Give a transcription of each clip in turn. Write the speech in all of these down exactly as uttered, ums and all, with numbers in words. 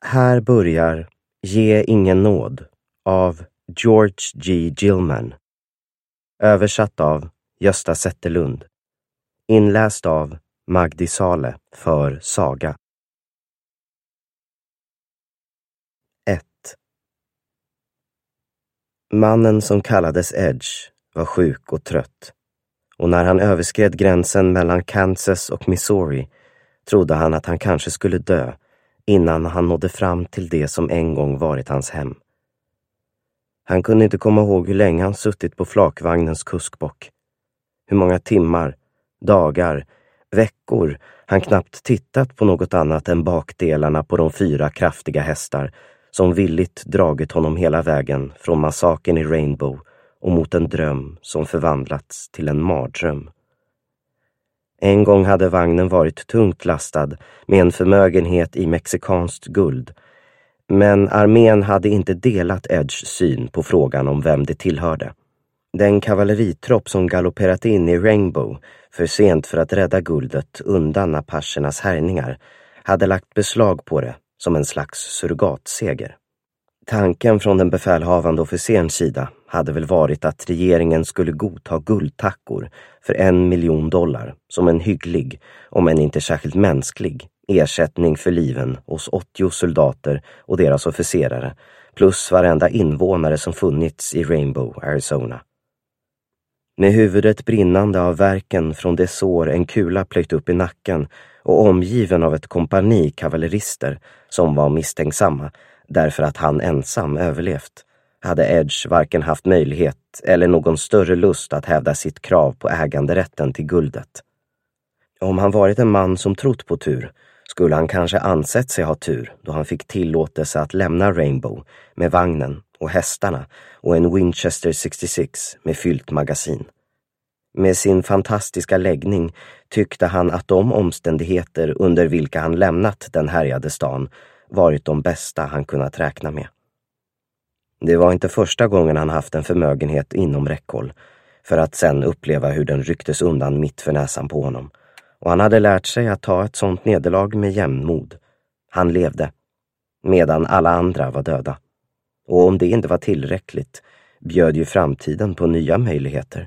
Här börjar Ge ingen nåd av George G. Gilman. Översatt av Gösta Zetterlund. Inläst av Magdi Sale för Saga. ett. Mannen som kallades Edge var sjuk och trött. Och när han överskred gränsen mellan Kansas och Missouri trodde han att han kanske skulle dö innan han nådde fram till det som en gång varit hans hem. Han kunde inte komma ihåg hur länge han suttit på flakvagnens kuskbock. Hur många timmar, dagar, veckor han knappt tittat på något annat än bakdelarna på de fyra kraftiga hästar som villigt dragit honom hela vägen från massakern i Rainbow och mot en dröm som förvandlats till en mardröm. En gång hade vagnen varit tungt lastad med en förmögenhet i mexikanskt guld, men armén hade inte delat Edges syn på frågan om vem det tillhörde. Den kavalleritropp som galopperat in i Rainbow för sent för att rädda guldet undan apaschernas härjningar hade lagt beslag på det som en slags surrogatseger. Tanken från den befälhavande officerens sida hade väl varit att regeringen skulle godta guldtackor för en miljon dollar som en hygglig, om än inte särskilt mänsklig, ersättning för liven hos åttio soldater och deras officerare, plus varenda invånare som funnits i Rainbow, Arizona. Med huvudet brinnande av värken från det sår en kula plöjt upp i nacken och omgiven av ett kompani kavallerister som var misstänksamma därför att han ensam överlevt, hade Edge varken haft möjlighet eller någon större lust att hävda sitt krav på äganderätten till guldet. Om han varit en man som trott på tur skulle han kanske ansett sig ha tur då han fick tillåtelse att lämna Rainbow med vagnen och hästarna och en Winchester sextiosex med fyllt magasin. Med sin fantastiska läggning tyckte han att de omständigheter under vilka han lämnat den härjade stan varit de bästa han kunnat räkna med. Det var inte första gången han haft en förmögenhet inom räckhåll, för att sen uppleva hur den rycktes undan mitt för näsan på honom. Och han hade lärt sig att ta ett sånt nederlag med jämnmod. Han levde, medan alla andra var döda. Och om det inte var tillräckligt, bjöd ju framtiden på nya möjligheter.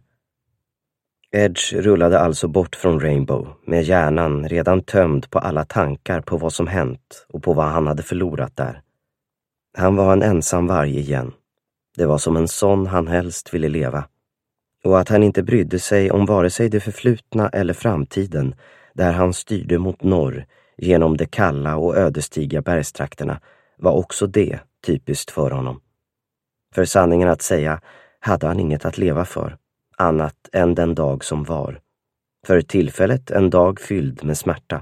Edge rullade alltså bort från Rainbow med hjärnan redan tömd på alla tankar på vad som hänt och på vad han hade förlorat där. Han var en ensam varg igen. Det var som en sån han helst ville leva. Och att han inte brydde sig om vare sig det förflutna eller framtiden, där han styrde mot norr genom de kalla och ödestiga bergstrakterna, var också det typiskt för honom. För sanningen att säga hade han inget att leva för, annat än den dag som var. För tillfället en dag fylld med smärta.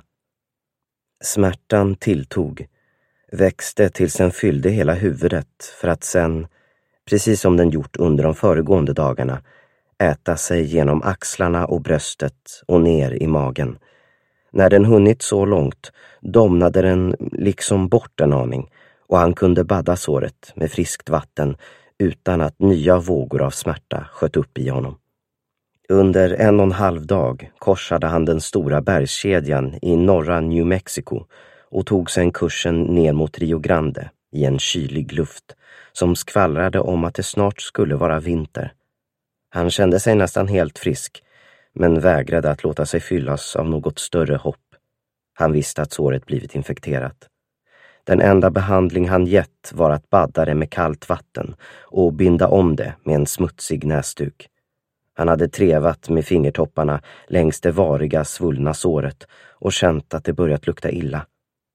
Smärtan tilltog, växte tills den fyllde hela huvudet för att sen, precis som den gjort under de föregående dagarna, äta sig genom axlarna och bröstet och ner i magen. När den hunnit så långt domnade den liksom bort en aning och han kunde badda såret med friskt vatten utan att nya vågor av smärta sköt upp i honom. Under en och en halv dag korsade han den stora bergskedjan i norra New Mexico och tog sedan kursen ner mot Rio Grande i en kylig luft som skvallrade om att det snart skulle vara vinter. Han kände sig nästan helt frisk, men vägrade att låta sig fyllas av något större hopp. Han visste att såret blivit infekterat. Den enda behandling han gett var att badda det med kallt vatten och binda om det med en smutsig näsduk. Han hade trevat med fingertopparna längs det variga svullna såret och känt att det börjat lukta illa.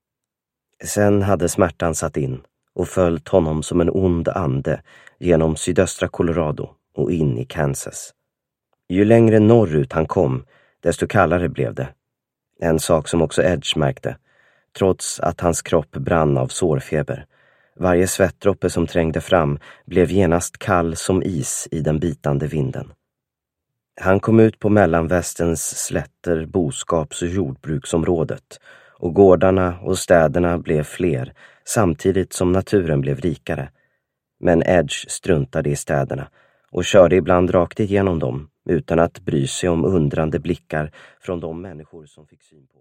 Sen hade smärtan satt in och följt honom som en ond ande genom sydöstra Colorado och in i Kansas. Ju längre norrut han kom, desto kallare blev det. En sak som också Edge märkte, trots att hans kropp brann av sårfeber. Varje svettdroppe som trängde fram blev genast kall som is i den bitande vinden. Han kom ut på mellanvästens slätter, boskaps- och jordbruksområdet, och gårdarna och städerna blev fler samtidigt som naturen blev rikare. Men Edge struntade i städerna och körde ibland rakt igenom dem utan att bry sig om undrande blickar från de människor som fick syn på.